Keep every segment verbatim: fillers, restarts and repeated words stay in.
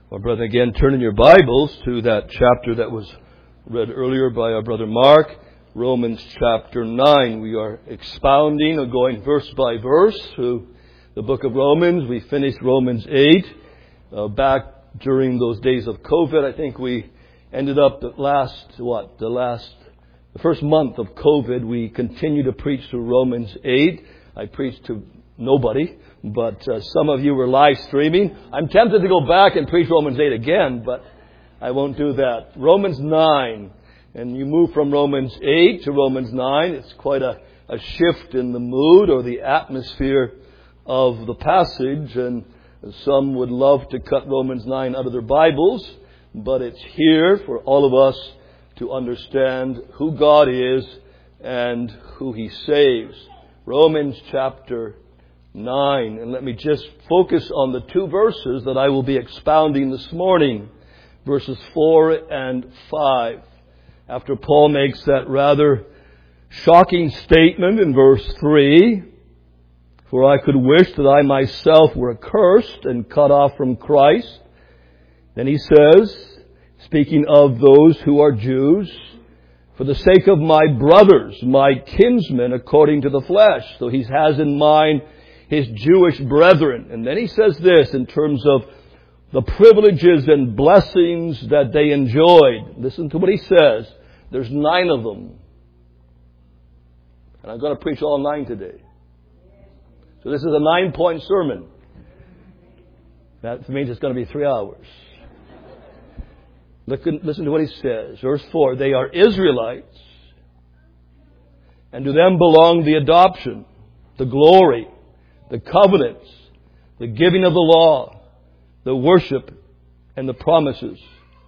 Well, brother, again, turn in your Bibles to that chapter that was read earlier by our brother Mark, Romans chapter nine. We are expounding or going verse by verse through the book of Romans. We finished Romans eight uh, back during those days of COVID. I think we ended up the last, what, the last, the first month of COVID, we continued to preach through Romans eight. I preached to nobody. But uh, some of you were live streaming. I'm tempted to go back and preach Romans eight again, but I won't do that. Romans nine. And you move from Romans eight to Romans nine. It's quite a, a shift in the mood or the atmosphere of the passage. And some would love to cut Romans nine out of their Bibles. But it's here for all of us to understand who God is and who He saves. Romans chapter nine. And let me just focus on the two verses that I will be expounding this morning. Verses four and five. After Paul makes that rather shocking statement in verse three, "For I could wish that I myself were accursed and cut off from Christ." Then he says, speaking of those who are Jews, "For the sake of my brothers, my kinsmen according to the flesh." So he has in mind his Jewish brethren. And then he says this in terms of the privileges and blessings that they enjoyed. Listen to what he says. There's nine of them. And I'm going to preach all nine today. So this is a nine-point sermon. That means it's going to be three hours. Listen to what he says. Verse four, "They are Israelites, and to them belong the adoption, the glory, the covenants, the giving of the law, the worship, and the promises.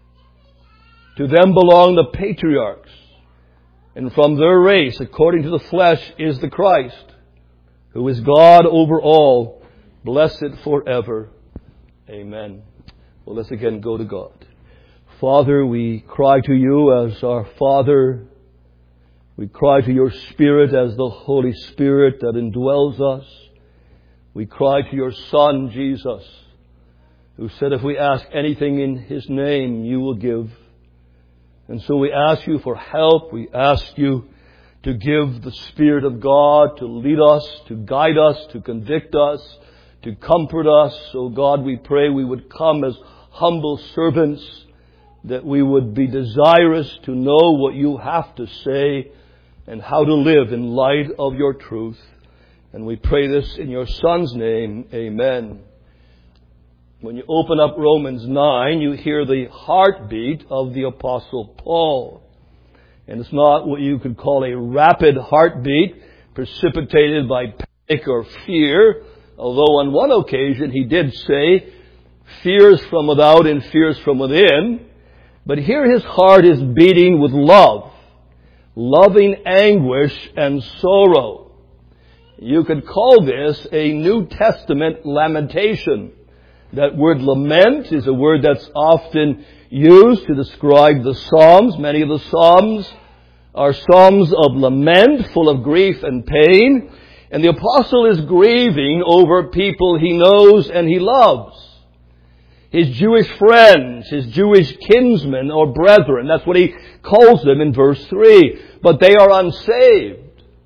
To them belong the patriarchs, and from their race, according to the flesh, is the Christ, who is God over all, blessed forever. Amen." Well, let's again go to God. Father, we cry to You as our Father. We cry to Your Spirit as the Holy Spirit that indwells us. We cry to Your Son, Jesus, who said if we ask anything in His name, You will give. And so we ask You for help. We ask You to give the Spirit of God to lead us, to guide us, to convict us, to comfort us. So God, we pray we would come as humble servants, that we would be desirous to know what You have to say and how to live in light of Your truth. And we pray this in Your Son's name. Amen. When you open up Romans nine, you hear the heartbeat of the Apostle Paul. And it's not what you could call a rapid heartbeat precipitated by panic or fear. Although on one occasion he did say, "Fears from without and fears from within." But here his heart is beating with love, loving anguish and sorrow. You could call this a New Testament lamentation. That word lament is a word that's often used to describe the Psalms. Many of the Psalms are Psalms of lament, full of grief and pain. And the apostle is grieving over people he knows and he loves. His Jewish friends, his Jewish kinsmen or brethren. That's what he calls them in verse three. But they are unsaved.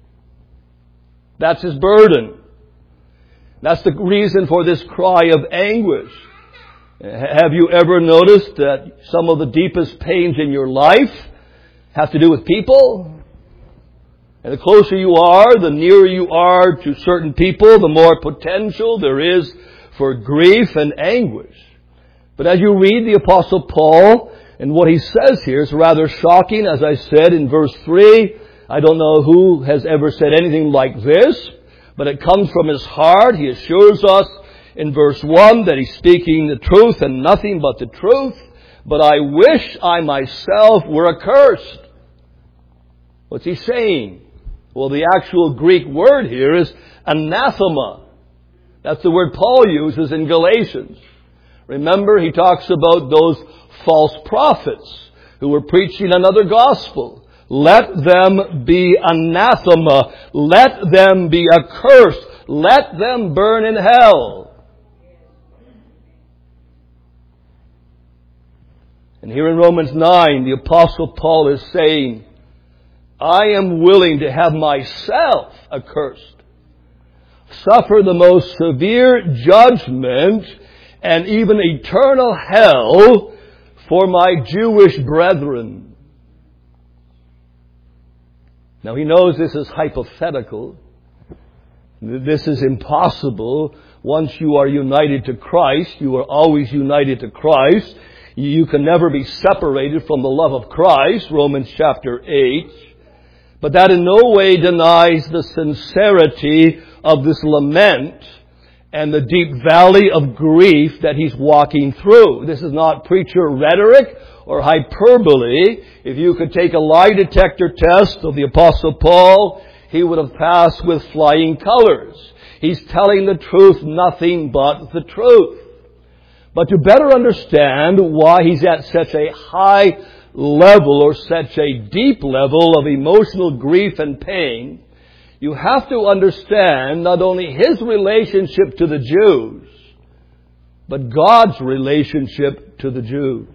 That's his burden. That's the reason for this cry of anguish. Have you ever noticed that some of the deepest pains in your life have to do with people? And the closer you are, the nearer you are to certain people, the more potential there is for grief and anguish. But as you read the Apostle Paul, and what he says here is rather shocking. As I said in verse three, I don't know who has ever said anything like this, but it comes from his heart. He assures us in verse one that he's speaking the truth and nothing but the truth. "But I wish I myself were accursed." What's he saying? Well, the actual Greek word here is anathema. That's the word Paul uses in Galatians. Remember, he talks about those false prophets who were preaching another gospel. Let them be anathema. Let them be accursed. Let them burn in hell. And here in Romans nine, the Apostle Paul is saying, I am willing to have myself accursed, suffer the most severe judgment and even eternal hell for my Jewish brethren. Now he knows this is hypothetical. This is impossible. Once you are united to Christ, you are always united to Christ. You can never be separated from the love of Christ, Romans chapter eight. But that in no way denies the sincerity of this lament and the deep valley of grief that he's walking through. This is not preacher rhetoric or hyperbole. If you could take a lie detector test of the Apostle Paul, he would have passed with flying colors. He's telling the truth, nothing but the truth. But to better understand why he's at such a high level or such a deep level of emotional grief and pain, you have to understand not only his relationship to the Jews, but God's relationship to the Jews.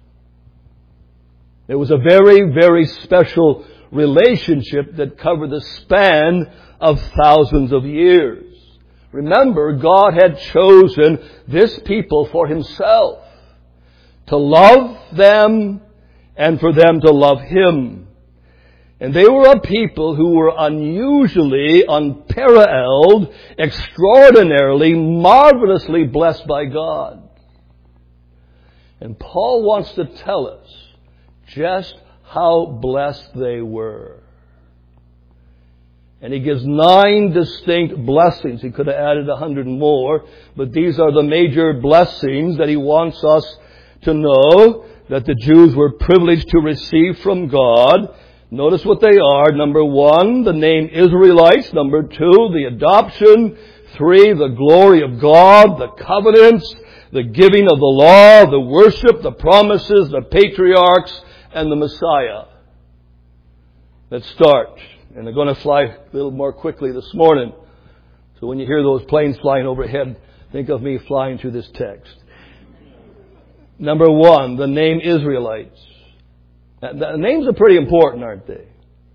It was a very, very special relationship that covered the span of thousands of years. Remember, God had chosen this people for Himself, to love them and for them to love Him. And they were a people who were unusually, unparalleled, extraordinarily, marvelously blessed by God. And Paul wants to tell us just how blessed they were. And he gives nine distinct blessings. He could have added a hundred more, but these are the major blessings that he wants us to know that the Jews were privileged to receive from God. Notice what they are. Number one, the name Israelites. Number two, the adoption. Three, the glory of God, the covenants, the giving of the law, the worship, the promises, the patriarchs, and the Messiah. Let's start. And they're going to fly a little more quickly this morning. So when you hear those planes flying overhead, think of me flying through this text. Number one, the name Israelites. The names are pretty important, aren't they?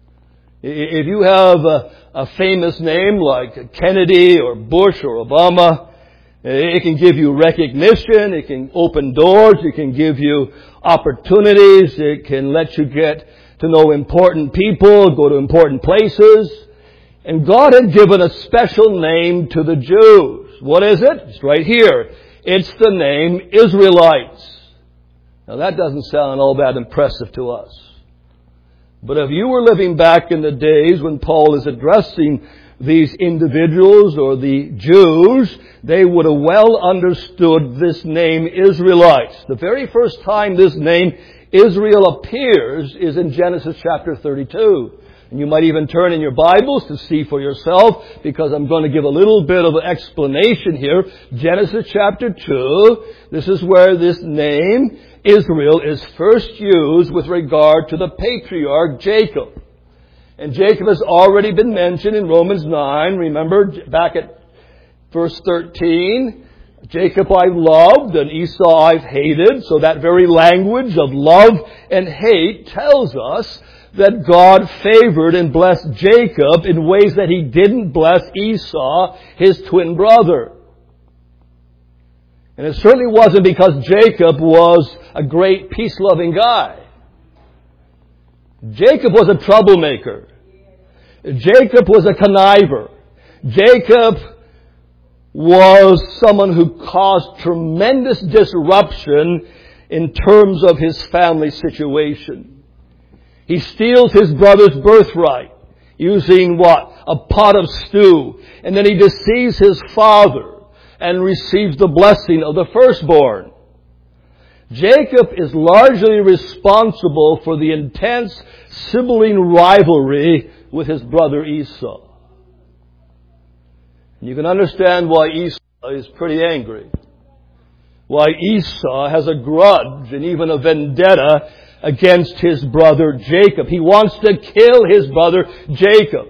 If you have a, a famous name like Kennedy or Bush or Obama, it can give you recognition, it can open doors, it can give you opportunities, it can let you get to know important people, go to important places. And God had given a special name to the Jews. What is it? It's right here. It's the name Israelites. Now that doesn't sound all that impressive to us. But if you were living back in the days when Paul is addressing these individuals or the Jews, they would have well understood this name Israelites. The very first time this name Israel appears is in Genesis chapter thirty-two. And you might even turn in your Bibles to see for yourself, because I'm going to give a little bit of an explanation here. Genesis chapter two, this is where this name Israel is first used with regard to the patriarch Jacob. And Jacob has already been mentioned in Romans nine. Remember, back at verse thirteen, Jacob I loved and Esau I've hated. So that very language of love and hate tells us that God favored and blessed Jacob in ways that He didn't bless Esau, his twin brother. And it certainly wasn't because Jacob was a great peace-loving guy. Jacob was a troublemaker. Jacob was a conniver. Jacob was someone who caused tremendous disruption in terms of his family situation. He steals his brother's birthright using what? A pot of stew. And then he deceives his father and receives the blessing of the firstborn. Jacob is largely responsible for the intense sibling rivalry with his brother Esau. You can understand why Esau is pretty angry. Why Esau has a grudge and even a vendetta against his brother Jacob. He wants to kill his brother Jacob.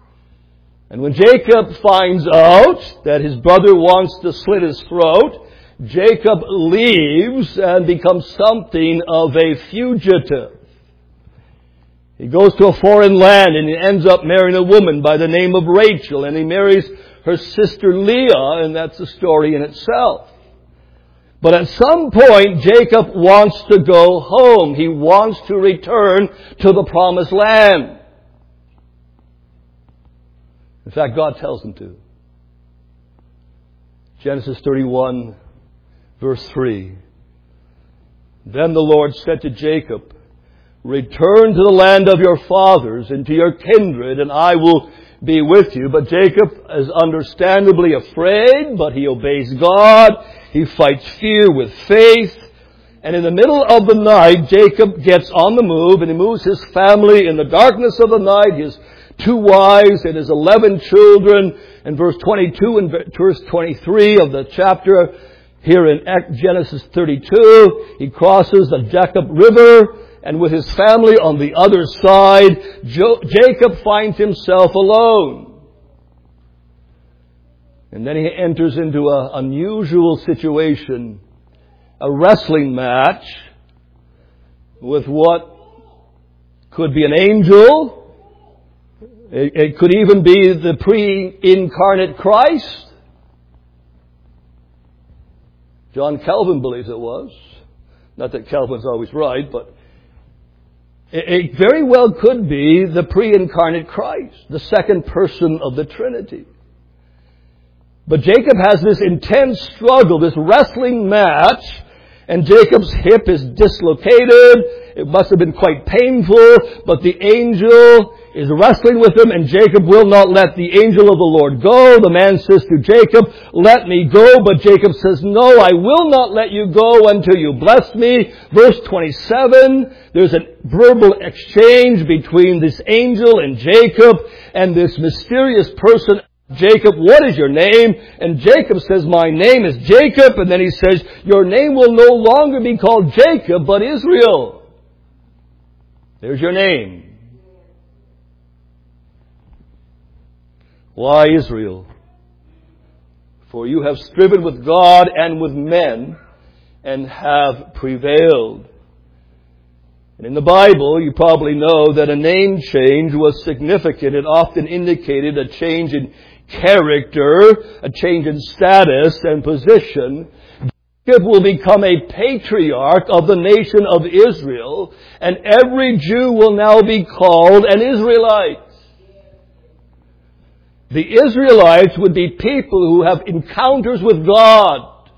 And when Jacob finds out that his brother wants to slit his throat, Jacob leaves and becomes something of a fugitive. He goes to a foreign land and he ends up marrying a woman by the name of Rachel, and he marries her sister Leah, and that's a story in itself. But at some point, Jacob wants to go home. He wants to return to the promised land. In fact, God tells him to. Genesis thirty-one, verse three. Then the Lord said to Jacob, "Return to the land of your fathers and to your kindred, and I will be with you." But Jacob is understandably afraid, but he obeys God. He fights fear with faith. And in the middle of the night, Jacob gets on the move, and he moves his family in the darkness of the night, his two wives and his eleven children. In verse twenty-two and verse twenty-three of the chapter here in Genesis thirty-two, he crosses the Jacob River, and with his family on the other side, jo- Jacob finds himself alone. And then he enters into an unusual situation, a wrestling match with what could be an angel. It, it could even be the pre-incarnate Christ. John Calvin believes it was. Not that Calvin's always right, but it, it very well could be the pre-incarnate Christ, the second person of the Trinity. But Jacob has this intense struggle, this wrestling match, and Jacob's hip is dislocated. It must have been quite painful, but the angel is wrestling with him, and Jacob will not let the angel of the Lord go. The man says to Jacob, "Let me go," but Jacob says, "No, I will not let you go until you bless me." Verse twenty-seven, there's a verbal exchange between this angel and Jacob, and this mysterious person, Jacob, "What is your name?" And Jacob says, "My name is Jacob." And then he says, "Your name will no longer be called Jacob, but Israel." There's your name. Why Israel? For you have striven with God and with men and have prevailed. And in the Bible, you probably know that a name change was significant. It often indicated a change in character, a change in status and position. Jacob will become a patriarch of the nation of Israel, and every Jew will now be called an Israelite. The Israelites would be people who have encounters with God.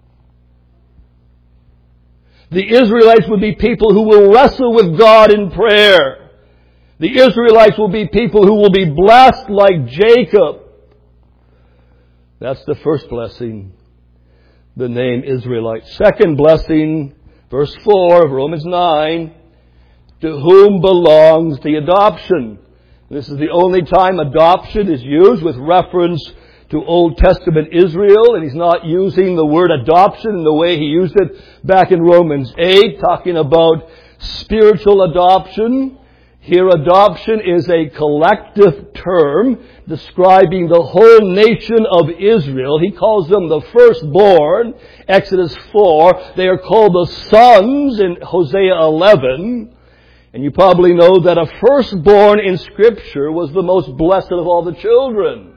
The Israelites would be people who will wrestle with God in prayer. The Israelites will be people who will be blessed like Jacob. That's the first blessing, the name Israelite. Second blessing, verse four of Romans nine, to whom belongs the adoption. This is the only time adoption is used with reference to Old Testament Israel, and he's not using the word adoption in the way he used it back in Romans eight, talking about spiritual adoption. Here, adoption is a collective term describing the whole nation of Israel. He calls them the firstborn, Exodus four. They are called the sons in Hosea eleven. And you probably know that a firstborn in Scripture was the most blessed of all the children.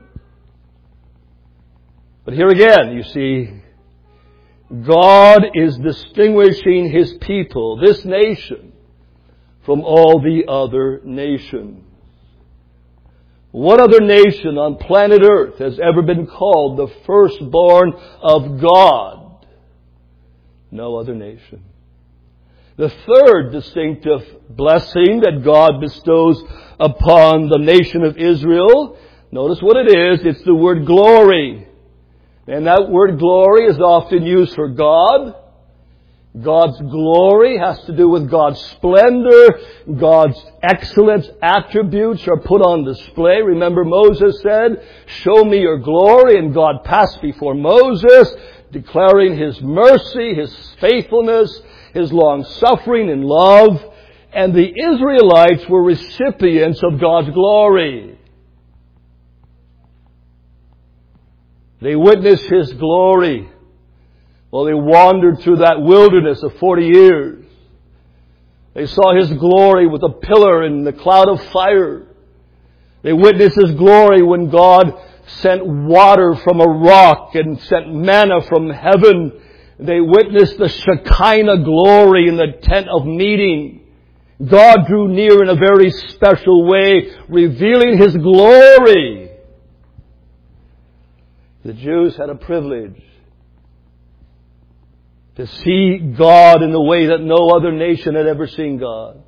But here again, you see, God is distinguishing His people, this nation, from all the other nations. What other nation on planet Earth has ever been called the firstborn of God? No other nation. The third distinctive blessing that God bestows upon the nation of Israel, notice what it is. It's the word glory. And that word glory is often used for God. God's glory has to do with God's splendor. God's excellent attributes are put on display. Remember, Moses said, "Show me your glory." And God passed before Moses, declaring His mercy, His faithfulness, His long-suffering and love. And the Israelites were recipients of God's glory. They witnessed His glory. Well, they wandered through that wilderness of forty years. They saw His glory with a pillar and the cloud of fire. They witnessed His glory when God sent water from a rock and sent manna from heaven. They witnessed the Shekinah glory in the tent of meeting. God drew near in a very special way, revealing His glory. The Jews had a privilege to see God in a way that no other nation had ever seen God.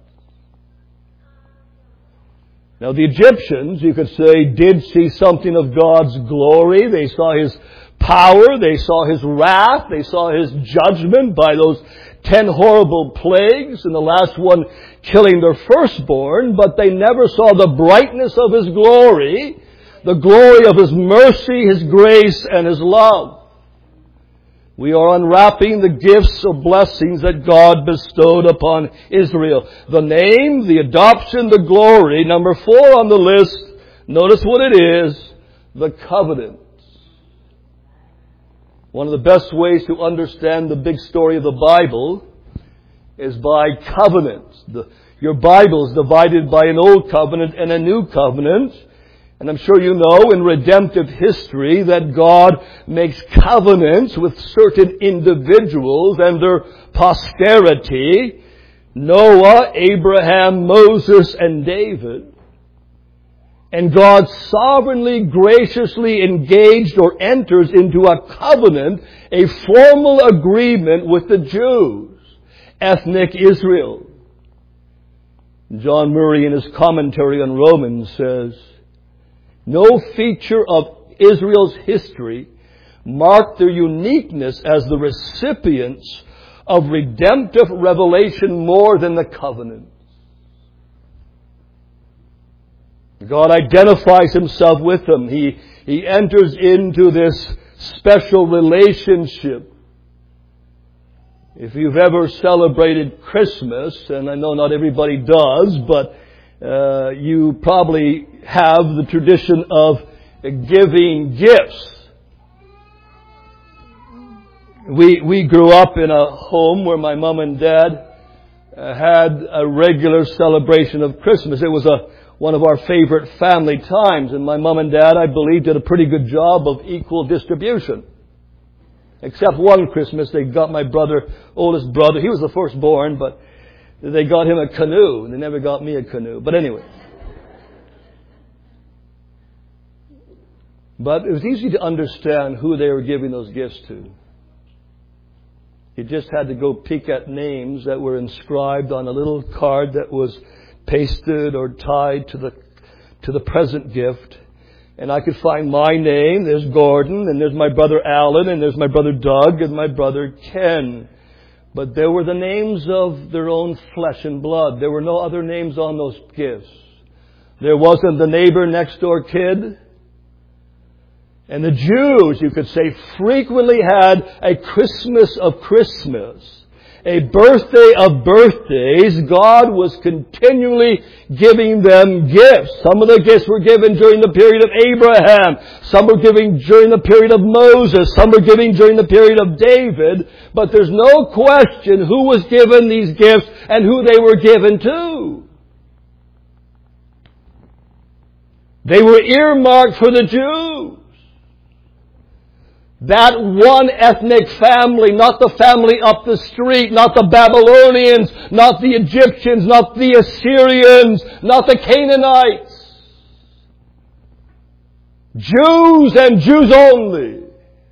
Now the Egyptians, you could say, did see something of God's glory. They saw His power. They saw His wrath. They saw His judgment by those ten horrible plagues, and the last one killing their firstborn. But they never saw the brightness of His glory, the glory of His mercy, His grace, and His love. We are unwrapping the gifts of blessings that God bestowed upon Israel. The name, the adoption, the glory. Number four on the list, notice what it is, the covenant. One of the best ways to understand the big story of the Bible is by covenants. The, your Bible is divided by an old covenant and a new covenant. And I'm sure you know in redemptive history that God makes covenants with certain individuals and their posterity. Noah, Abraham, Moses, and David. And God sovereignly, graciously engaged or enters into a covenant, a formal agreement with the Jews, ethnic Israel. John Murray in his commentary on Romans says, no feature of Israel's history marked their uniqueness as the recipients of redemptive revelation more than the covenant. God identifies Himself with them. He, he enters into this special relationship. If you've ever celebrated Christmas, and I know not everybody does, but uh, you probably have the tradition of giving gifts. We, we grew up in a home where my mom and dad uh, had a regular celebration of Christmas. It was a one of our favorite family times, and my mom and dad, I believe, did a pretty good job of equal distribution. Except one Christmas, they got my brother, oldest brother, he was the firstborn, but they got him a canoe, and they never got me a canoe. But anyway. But it was easy to understand who they were giving those gifts to. You just had to go peek at names that were inscribed on a little card that was pasted or tied to the to the present gift. And I could find my name. There's Gordon, and there's my brother Alan, and there's my brother Doug, and my brother Ken. But there were the names of their own flesh and blood. There were no other names on those gifts. There wasn't the neighbor next door kid. And the Jews, you could say, frequently had a Christmas of Christmas. A birthday of birthdays. God was continually giving them gifts. Some of the gifts were given during the period of Abraham. Some were given during the period of Moses. Some were given during the period of David. But there's no question who was given these gifts and who they were given to. They were earmarked for the Jews. That one ethnic family, not the family up the street, not the Babylonians, not the Egyptians, not the Assyrians, not the Canaanites. Jews and Jews only.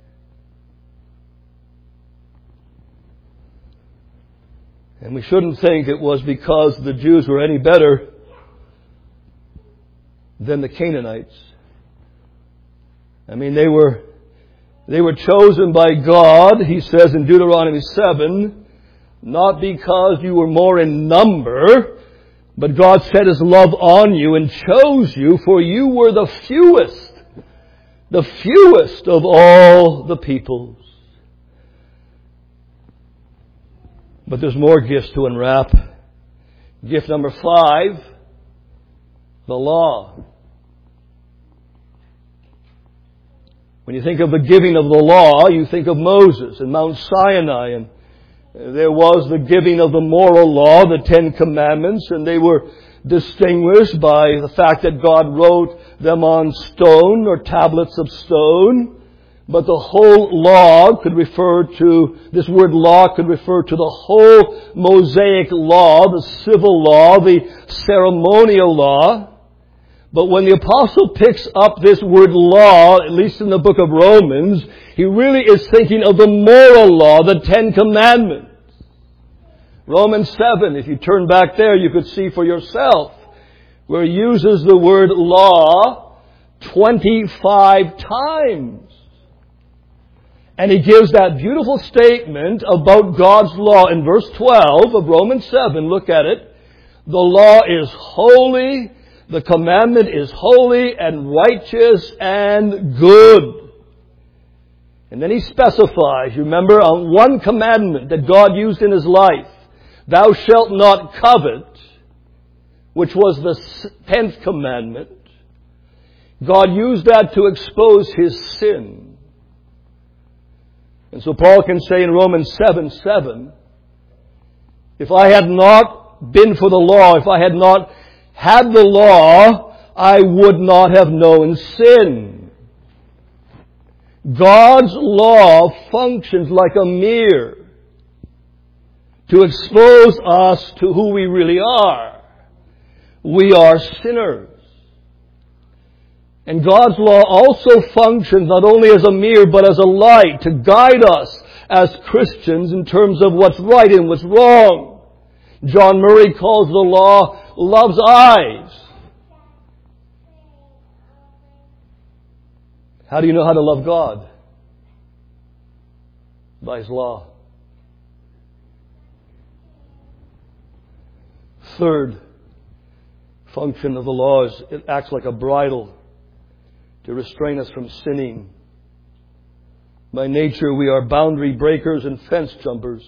And we shouldn't think it was because the Jews were any better than the Canaanites. I mean, they were They were chosen by God, He says in Deuteronomy seven, not because you were more in number, but God set His love on you and chose you, for you were the fewest, the fewest of all the peoples. But there's more gifts to unwrap. Gift number five, the law. When you think of the giving of the law, you think of Moses and Mount Sinai, and there was the giving of the moral law, the Ten Commandments, and they were distinguished by the fact that God wrote them on stone or tablets of stone. But the whole law could refer to, this word law could refer to the whole Mosaic law, the civil law, the ceremonial law. But when the apostle picks up this word law, at least in the book of Romans, he really is thinking of the moral law, the Ten Commandments. Romans seven, if you turn back there, you could see for yourself, where he uses the word law twenty-five times. And he gives that beautiful statement about God's law in verse twelve of Romans seven. Look at it. The law is holy, the commandment is holy and righteous and good. And then he specifies, you remember, on one commandment that God used in his life, thou shalt not covet, which was the tenth commandment. God used that to expose his sin. And so Paul can say in Romans seven seven, if I had not been for the law, if I had not had the law, I would not have known sin. God's law functions like a mirror to expose us to who we really are. We are sinners. And God's law also functions not only as a mirror, but as a light to guide us as Christians in terms of what's right and what's wrong. John Murray calls the law love's eyes. How do you know how to love God? By His law. Third function of the law is it acts like a bridle to restrain us from sinning. By nature, we are boundary breakers and fence jumpers.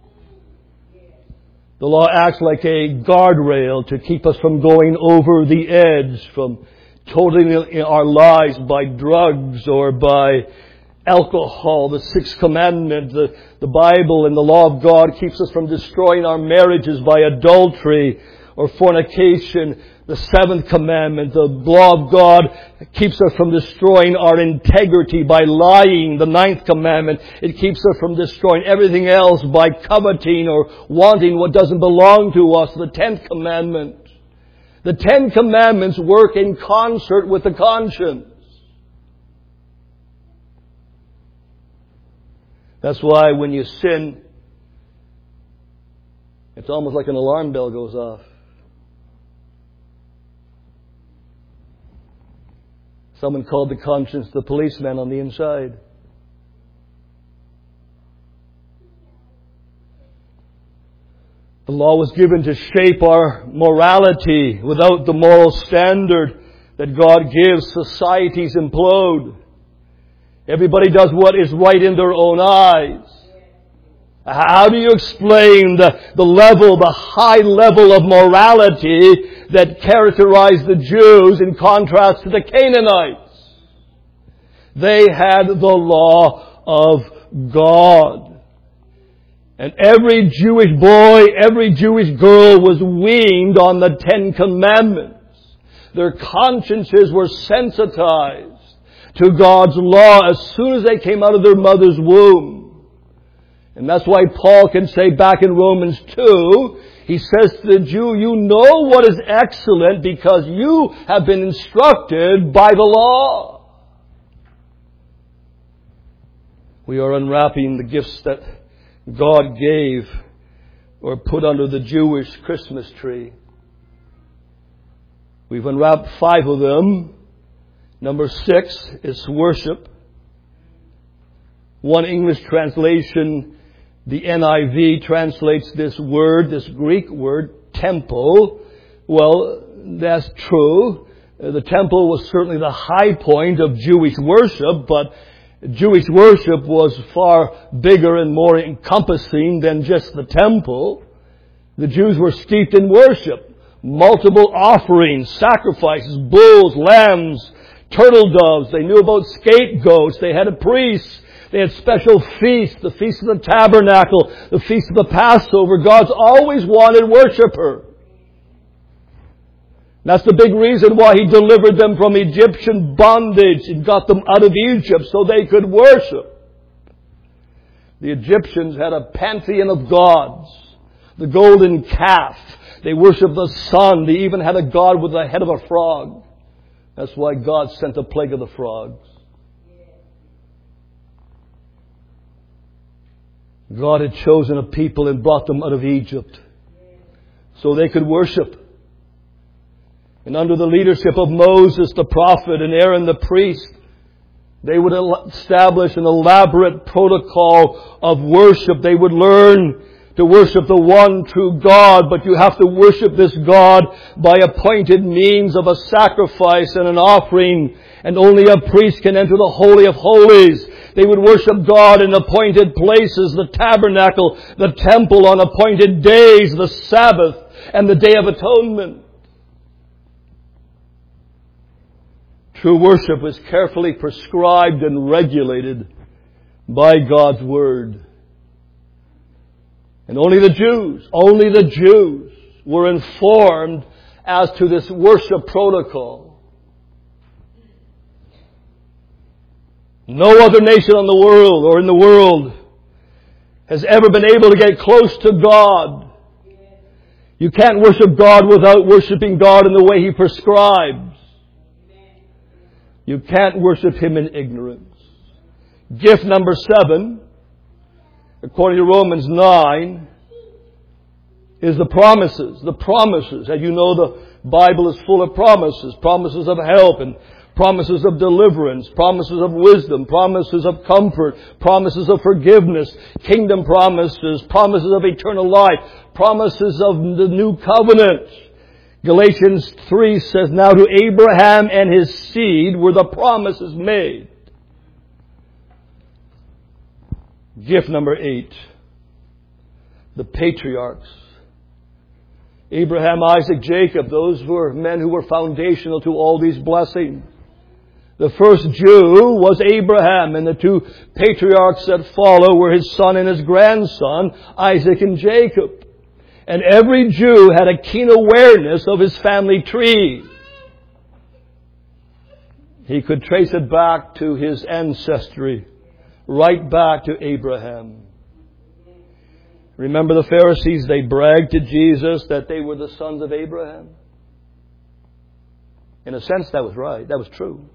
The law acts like a guardrail to keep us from going over the edge, from totaling our lives by drugs or by alcohol. The sixth commandment, the, the Bible and the law of God keeps us from destroying our marriages by adultery or fornication. The seventh commandment, the law of God, keeps us from destroying our integrity by lying. The ninth commandment, it keeps us from destroying everything else by coveting or wanting what doesn't belong to us. The tenth commandment. The Ten Commandments work in concert with the conscience. That's why when you sin, it's almost like an alarm bell goes off. Someone called the conscience the policeman on the inside. The law was given to shape our morality. Without the moral standard that God gives, societies implode. Everybody does what is right in their own eyes. How do you explain the, the level, the high level of morality that characterized the Jews in contrast to the Canaanites? They had the law of God. And every Jewish boy, every Jewish girl was weaned on the Ten Commandments. Their consciences were sensitized to God's law as soon as they came out of their mother's womb. And that's why Paul can say back in Romans two, he says to the Jew, you know what is excellent because you have been instructed by the law. We are unwrapping the gifts that God gave or put under the Jewish Christmas tree. We've unwrapped five of them. Number six is worship. One English translation, the N I V, translates this word, this Greek word, temple. Well, that's true. The temple was certainly the high point of Jewish worship, but Jewish worship was far bigger and more encompassing than just the temple. The Jews were steeped in worship. Multiple offerings, sacrifices, bulls, lambs, turtle doves. They knew about scapegoats. They had a priest. They had special feasts, the Feast of the Tabernacle, the Feast of the Passover. God's always wanted worshiper. That's the big reason why He delivered them from Egyptian bondage and got them out of Egypt so they could worship. The Egyptians had a pantheon of gods. The golden calf. They worshipped the sun. They even had a god with the head of a frog. That's why God sent a plague of the frogs. God had chosen a people and brought them out of Egypt so they could worship. And under the leadership of Moses the prophet and Aaron the priest, they would establish an elaborate protocol of worship. They would learn to worship the one true God, but you have to worship this God by appointed means of a sacrifice and an offering, and only a priest can enter the Holy of Holies. They would worship God in appointed places, the tabernacle, the temple on appointed days, the Sabbath, and the Day of Atonement. True worship was carefully prescribed and regulated by God's Word. And only the Jews, only the Jews were informed as to this worship protocol. No other nation on the world or in the world has ever been able to get close to God. You can't worship God without worshiping God in the way He prescribes. You can't worship Him in ignorance. Gift number seven, according to Romans nine, is the promises. The promises. As you know, the Bible is full of promises. Promises of help and promises of deliverance. Promises of wisdom. Promises of comfort. Promises of forgiveness. Kingdom promises. Promises of eternal life. Promises of the new covenant. Galatians three says, now to Abraham and his seed were the promises made. Gift number eight. The patriarchs. Abraham, Isaac, Jacob, those were men who were foundational to all these blessings. The first Jew was Abraham, and the two patriarchs that follow were his son and his grandson, Isaac and Jacob. And every Jew had a keen awareness of his family tree. He could trace it back to his ancestry, right back to Abraham. Remember the Pharisees, they bragged to Jesus that they were the sons of Abraham. In a sense, that was right. That was true.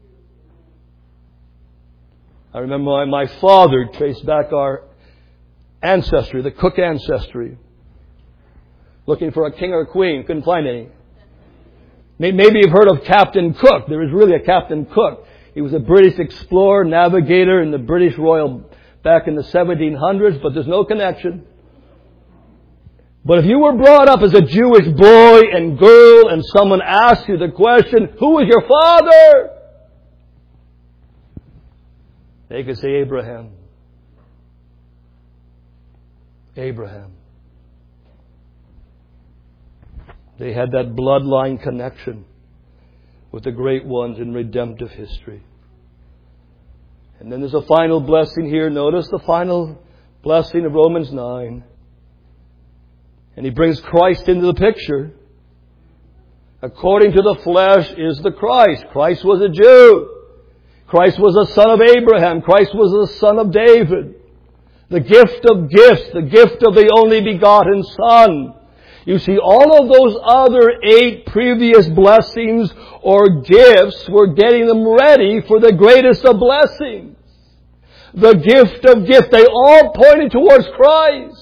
I remember my, my father traced back our ancestry, the Cook ancestry, looking for a king or a queen. Couldn't find any. Maybe you've heard of Captain Cook. There is really a Captain Cook. He was a British explorer, navigator in the British Royal back in the seventeen hundreds, but there's no connection. But if you were brought up as a Jewish boy and girl and someone asked you the question, who is your father? They could say Abraham. Abraham. They had that bloodline connection with the great ones in redemptive history. And then there's a final blessing here. Notice the final blessing of Romans nine. And he brings Christ into the picture. According to the flesh is the Christ. Christ was a Jew. Christ was a son of Abraham. Christ was the son of David. The gift of gifts. The gift of the only begotten Son. You see, all of those other eight previous blessings or gifts were getting them ready for the greatest of blessings. The gift of gifts. They all pointed towards Christ.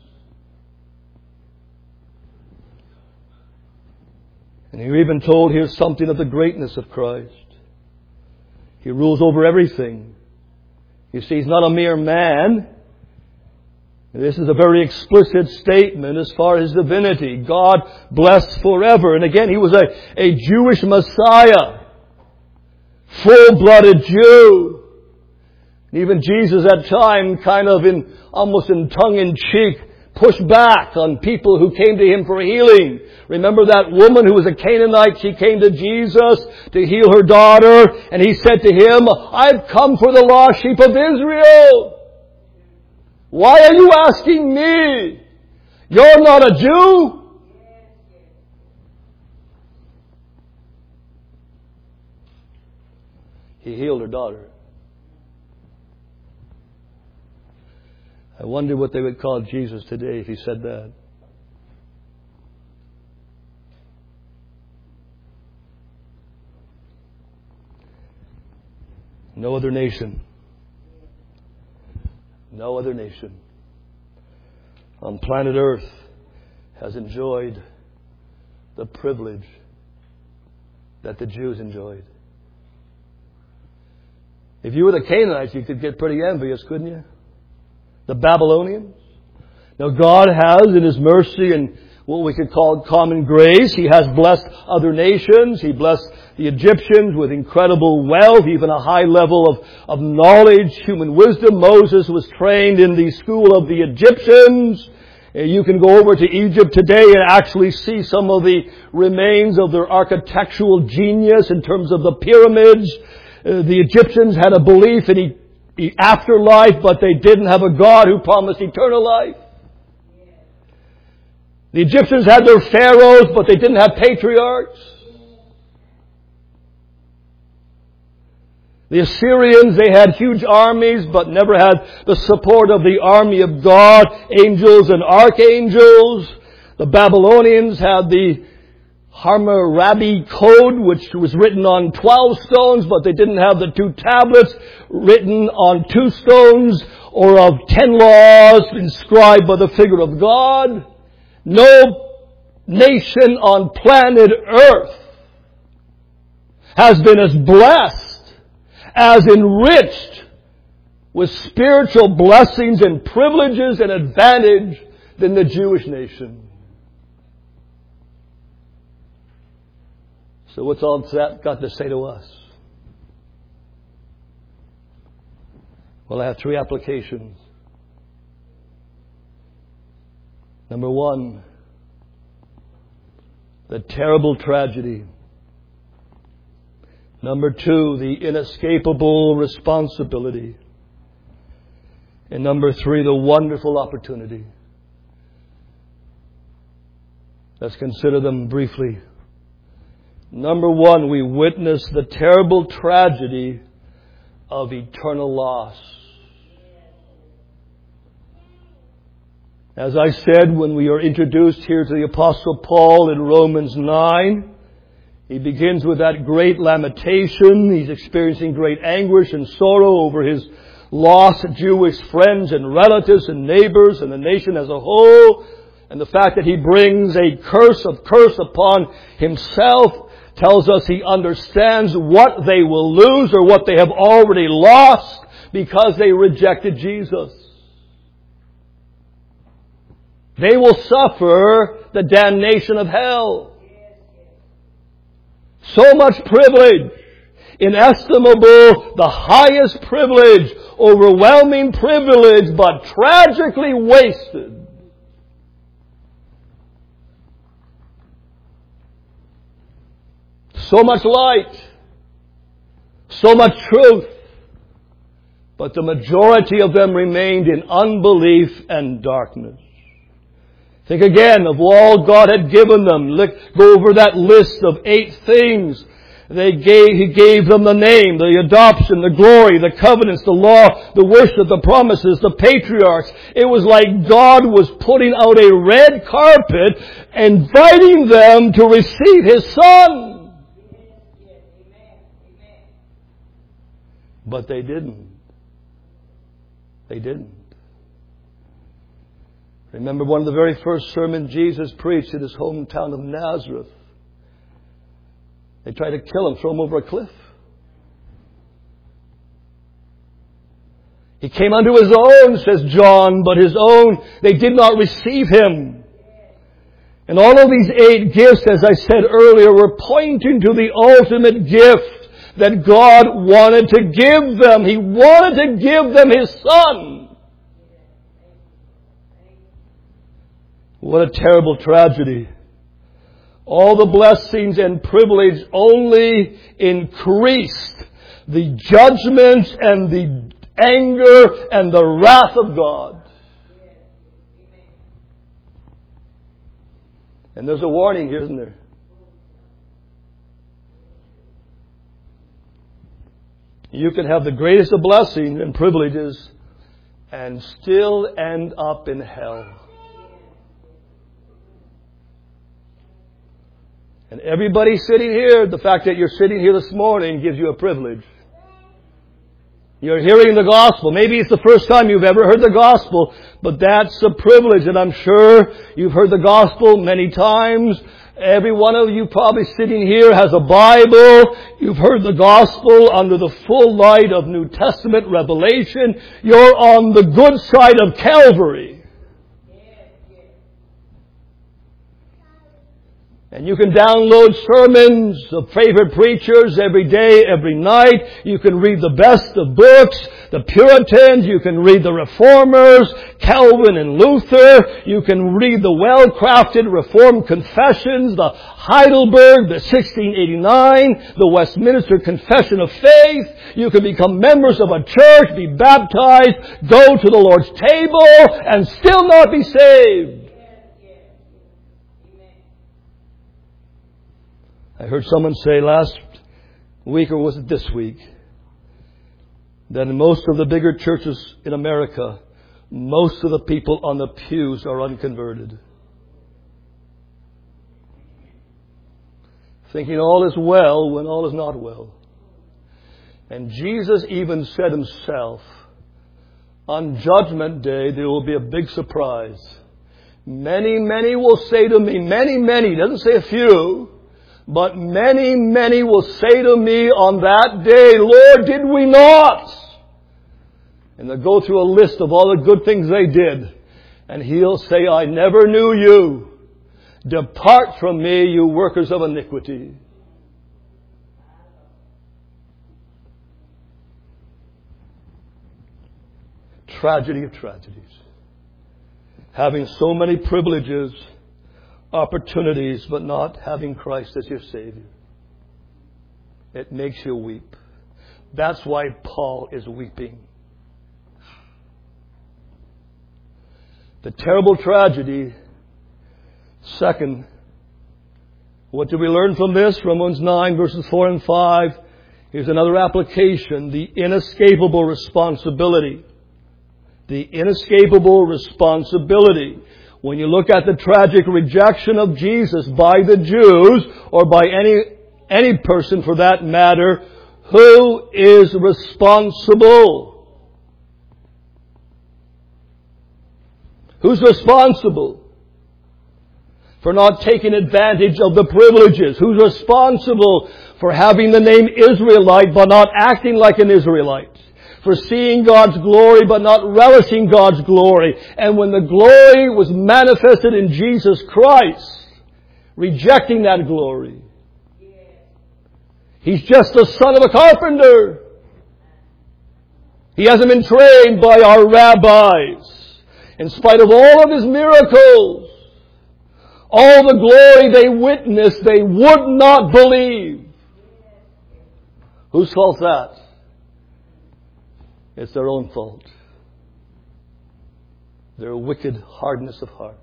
And you're even told here's something of the greatness of Christ. He rules over everything. You see, He's not a mere man. This is a very explicit statement as far as divinity. God blessed forever. And again, He was a, a Jewish Messiah. Full-blooded Jew. And even Jesus at time kind of in almost in tongue-in-cheek push back on people who came to Him for healing. Remember that woman who was a Canaanite? She came to Jesus to heal her daughter, and He said to him, I've come for the lost sheep of Israel. Why are you asking me? You're not a Jew. He healed her daughter. I wonder what they would call Jesus today if He said that. No other nation, no other nation on planet Earth has enjoyed the privilege that the Jews enjoyed. If you were the Canaanites, you could get pretty envious, couldn't you? The Babylonians. Now God has, in His mercy and what we could call common grace, He has blessed other nations. He blessed the Egyptians with incredible wealth, even a high level of, of knowledge, human wisdom. Moses was trained in the school of the Egyptians. You can go over to Egypt today and actually see some of the remains of their architectural genius in terms of the pyramids. Uh, the Egyptians had a belief in e- e- afterlife, but they didn't have a God who promised eternal life. The Egyptians had their pharaohs, but they didn't have patriarchs. The Assyrians, they had huge armies, but never had the support of the army of God, angels and archangels. The Babylonians had the Hammurabi Code, which was written on twelve stones, but they didn't have the two tablets written on two stones, or of ten laws inscribed by the figure of God. No nation on planet Earth has been as blessed, as enriched with spiritual blessings and privileges and advantage than the Jewish nation. So what's all that got to say to us? Well, I have three applications. Number one, the terrible tragedy. Number two, the inescapable responsibility. And number three, the wonderful opportunity. Let's consider them briefly. Number one, we witness the terrible tragedy of eternal loss. As I said, when we are introduced here to the Apostle Paul in Romans nine, he begins with that great lamentation. He's experiencing great anguish and sorrow over his lost Jewish friends and relatives and neighbors and the nation as a whole. And the fact that he brings a curse of curse upon himself tells us he understands what they will lose or what they have already lost because they rejected Jesus. They will suffer the damnation of hell. So much privilege, inestimable, the highest privilege, overwhelming privilege, but tragically wasted. So much light, so much truth, but the majority of them remained in unbelief and darkness. Think again of all God had given them. Look, go over that list of eight things. They gave, He gave them the name, the adoption, the glory, the covenants, the law, the worship, the promises, the patriarchs. It was like God was putting out a red carpet, inviting them to receive His Son. But they didn't. They didn't. Remember one of the very first sermons Jesus preached in his hometown of Nazareth. They tried to kill him, throw him over a cliff. He came unto his own, says John, but his own, they did not receive him. And all of these eight gifts, as I said earlier, were pointing to the ultimate gift that God wanted to give them. He wanted to give them His Son. What a terrible tragedy. All the blessings and privilege only increased the judgment and the anger and the wrath of God. And there's a warning here, isn't there? You can have the greatest of blessings and privileges and still end up in hell. And everybody sitting here, the fact that you're sitting here this morning gives you a privilege. You're hearing the gospel. Maybe it's the first time you've ever heard the gospel, but that's a privilege. And I'm sure you've heard the gospel many times. Every one of you probably sitting here has a Bible. You've heard the gospel under the full light of New Testament revelation. You're on the good side of Calvary. And you can download sermons of favorite preachers every day, every night. You can read the best of books, the Puritans. You can read the Reformers, Calvin and Luther. You can read the well-crafted Reformed Confessions, the Heidelberg, the sixteen eighty-nine, the Westminster Confession of Faith. You can become members of a church, be baptized, go to the Lord's table, and still not be saved. I heard someone say last week, or was it this week, that in most of the bigger churches in America, most of the people on the pews are unconverted. Thinking all is well when all is not well. And Jesus even said himself, on Judgment Day there will be a big surprise. Many, many will say to me, many, many, he doesn't say a few, but many, many will say to me on that day, Lord, did we not? And they'll go through a list of all the good things they did. And he'll say, I never knew you. Depart from me, you workers of iniquity. Tragedy of tragedies. Having so many privileges, opportunities, but not having Christ as your Savior. It makes you weep. That's why Paul is weeping. The terrible tragedy. Second, what do we learn from this? Romans nine verses four and five. Here's another application. The inescapable responsibility. The inescapable responsibility. When you look at the tragic rejection of Jesus by the Jews, or by any, any person for that matter, who is responsible? Who's responsible for not taking advantage of the privileges? Who's responsible for having the name Israelite but not acting like an Israelite? For seeing God's glory but not relishing God's glory. And when the glory was manifested in Jesus Christ, rejecting that glory. He's just the son of a carpenter. He hasn't been trained by our rabbis. In spite of all of his miracles, all the glory they witnessed, they would not believe. Whose fault's that? It's their own fault. Their wicked hardness of heart.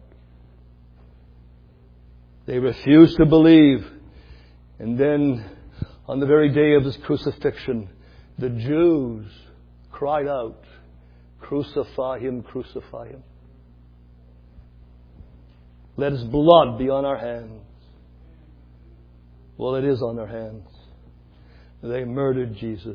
They refused to believe. And then, on the very day of his crucifixion, the Jews cried out, crucify him, crucify him. Let his blood be on our hands. Well, it is on their hands. They murdered Jesus.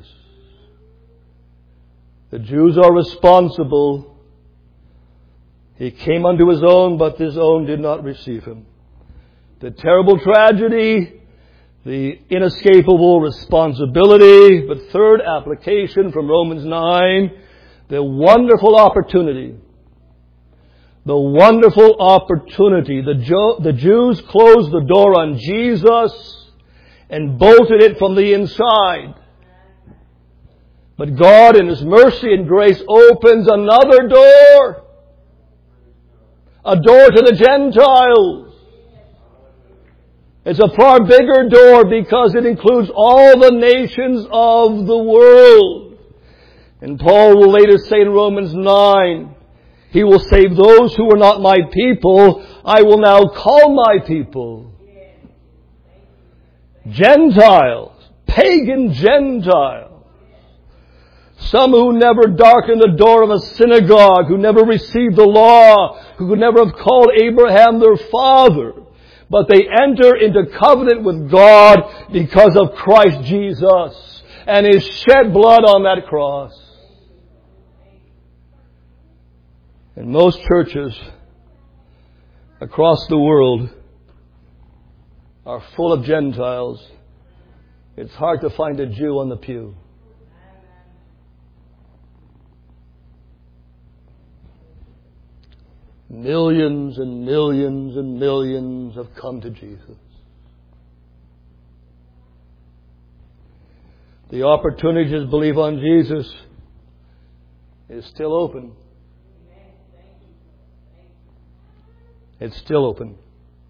The Jews are responsible. He came unto his own, but his own did not receive him. The terrible tragedy, the inescapable responsibility, but third application from Romans nine, the wonderful opportunity. The wonderful opportunity. The, Jo- the Jews closed the door on Jesus and bolted it from the inside. But God in His mercy and grace opens another door. a door to the Gentiles. It's a far bigger door because it includes all the nations of the world. And Paul will later say in Romans nine, He will save those who are not my people. I will now call my people. Gentiles. Pagan Gentiles. Some who never darkened the door of a synagogue, who never received the law, who could never have called Abraham their father. But they enter into covenant with God because of Christ Jesus and His shed blood on that cross. And most churches across the world are full of Gentiles. It's hard to find a Jew on the pew. Millions and millions and millions have come to Jesus. The opportunity to believe on Jesus is still open. It's still open.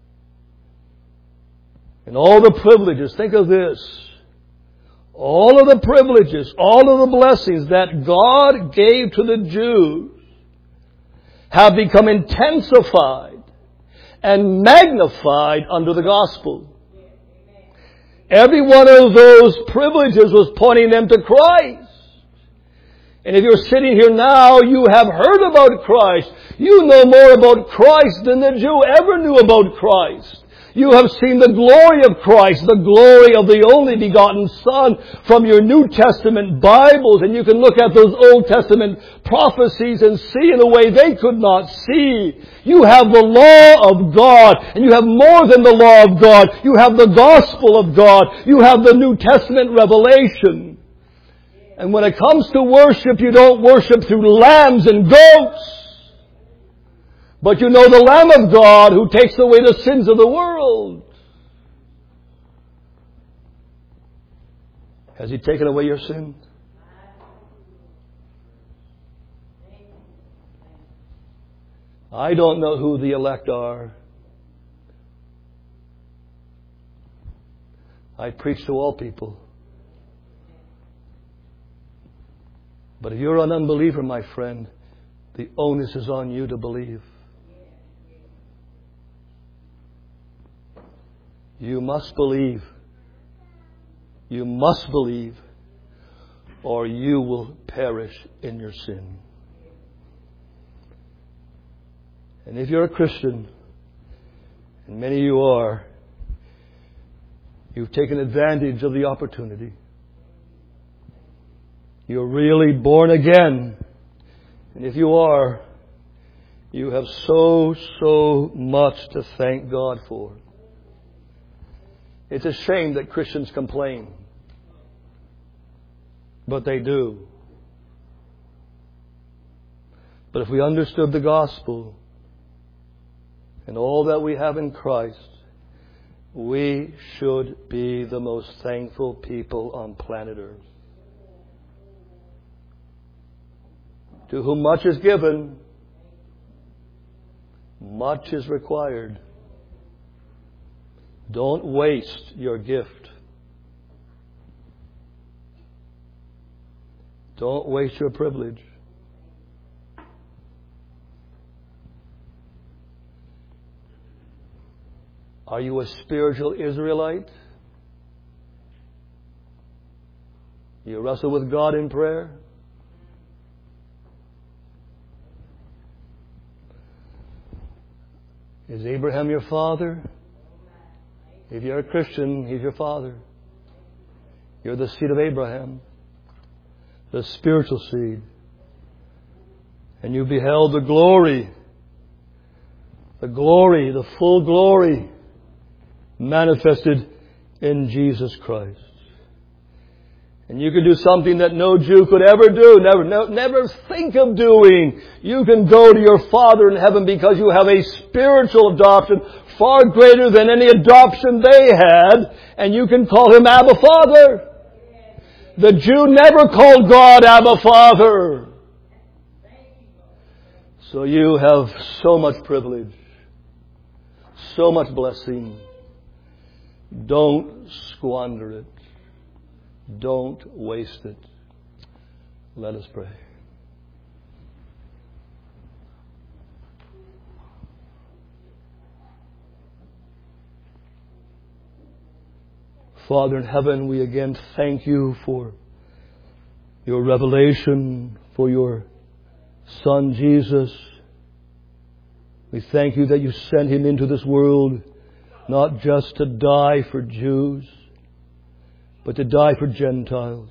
And all the privileges, think of this. All of the privileges, all of the blessings that God gave to the Jews have become intensified and magnified under the gospel. Every one of those privileges was pointing them to Christ. And if you're sitting here now, you have heard about Christ. You know more about Christ than the Jew ever knew about Christ. You have seen the glory of Christ, the glory of the only begotten Son from your New Testament Bibles. And you can look at those Old Testament prophecies and see in a way they could not see. You have the law of God, and you have more than the law of God. You have the gospel of God. You have the New Testament revelation. And when it comes to worship, you don't worship through lambs and goats. But you know the Lamb of God who takes away the sins of the world. Has He taken away your sin? I don't know who the elect are. I preach to all people. But if you're an unbeliever, my friend, the onus is on you to believe. You must believe. You must believe, or you will perish in your sin. And if you're a Christian, and many of you are, you've taken advantage of the opportunity. You're really born again. And if you are, you have so, so much to thank God for. It's a shame that Christians complain. But they do. But if we understood the gospel and all that we have in Christ, we should be the most thankful people on planet Earth. To whom much is given, much is required. Don't waste your gift. Don't waste your privilege. Are you a spiritual Israelite? You wrestle with God in prayer? Is Abraham your father? If you're a Christian, he's your father. You're the seed of Abraham, the spiritual seed. And you beheld the glory, the glory, the full glory manifested in Jesus Christ. And you can do something that no Jew could ever do, never, no, never think of doing. You can go to your Father in heaven because you have a spiritual adoption far greater than any adoption they had, and you can call Him Abba Father. The Jew never called God Abba Father. So you have so much privilege, so much blessing. Don't squander it. Don't waste it. Let us pray. Father in heaven, we again thank you for your revelation, for your Son Jesus. We thank you that you sent Him into this world not just to die for Jews, but to die for Gentiles.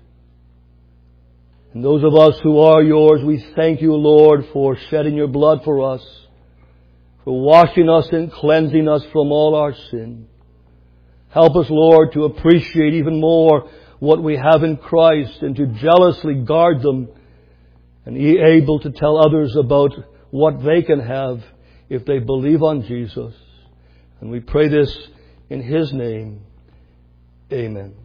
And those of us who are yours, we thank you, Lord, for shedding your blood for us, for washing us and cleansing us from all our sin. Help us, Lord, to appreciate even more what we have in Christ and to jealously guard them and be able to tell others about what they can have if they believe on Jesus. And we pray this in His name. Amen.